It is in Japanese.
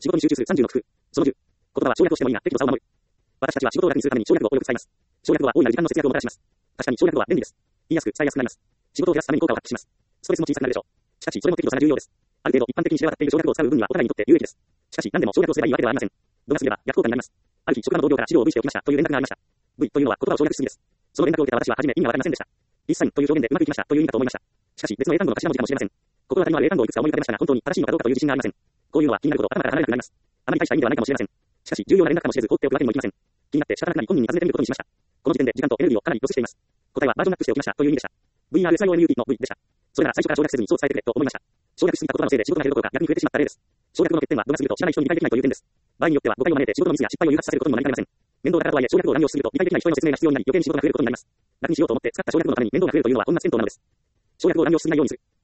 仕事に集中する30の工夫。その10。言葉は省略をしてもいいが、適度さを守る。私たちは仕事を楽にするために省略語をよく使います。省略語は大いなる時間の節約をもたらします。確かに省略語は便利です。言いやすく伝えやすくなります。仕事を減らすために効果を発揮します。ストレスも小さくなるでしょう。しかし、それも適度さが重要です。ある程度一般的に知れ渡っている省略語を使う分にはお互いにとって有益です。しかし、何でも省略をすればいいわけではありません。度が過ぎれば逆効果になります。ある日、職場の同僚から資料を V しておきましたという連絡がありました。V というのは言葉を省略しすぎです。その連絡を受けた私は初め意味がわかりませんでした。リッサインという表現でうまくいきましたという意味かと思いました。しかし、別の英単語の頭文字かもしれません。心当たりのある英単語をいくつか思い浮かべましたが、本当に正しいのかどうかという自信がありません。こういうのは気になるほど頭から離れなくなります。あまり大した意味ではないかもしれません。しかし、重要な連絡かもしれず放っておくわけにもいきません。気になって仕方なくなり本人に尋ねてみることにしました。この時点で時間とエネルギーをかなりロスしています。答えはバージョンアップしておきましたという意味でした。VRSIONUT の V でした。それなら最初から省略せずにそう伝えてくれと思いました。省略しすぎた言葉のせいで仕事が減るどころか逆に増えてしまった例です。省略語の欠点は度が過ぎると知らない人に理解できないという点です。場合によっては誤解を招いて仕事のミスや失敗を誘発させることにもなりかねません。面倒だからとはいえ省略語を乱用しすぎると理解できない人への説明が必要になり余計に仕事が増えることになります。楽にしようと思って使った省略語のために面倒が増えるというのは本末転倒なのです。省略語を乱用しすぎないようにする。